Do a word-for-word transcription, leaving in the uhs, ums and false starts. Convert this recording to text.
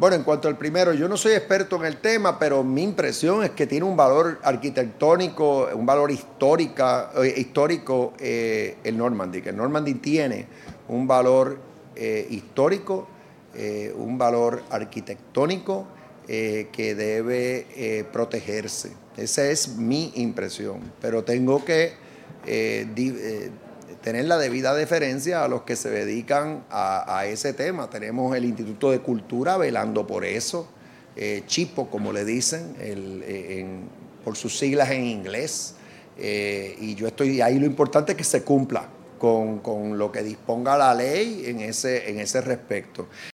Bueno, en cuanto al primero, yo no soy experto en el tema, pero mi impresión es que tiene un valor arquitectónico, un valor histórica, eh, histórico eh, el Normandy, que el Normandy tiene un valor eh, histórico, eh, un valor arquitectónico eh, que debe eh, protegerse. Esa es mi impresión, pero tengo que eh, di, eh, tener la debida deferencia a los que se dedican a, a ese tema. Tenemos el Instituto de Cultura velando por eso, eh, Chipo, como le dicen, el, en, por sus siglas en inglés, eh, y yo estoy ahí. Lo importante es que se cumpla con, con lo que disponga la ley en ese, en ese respecto.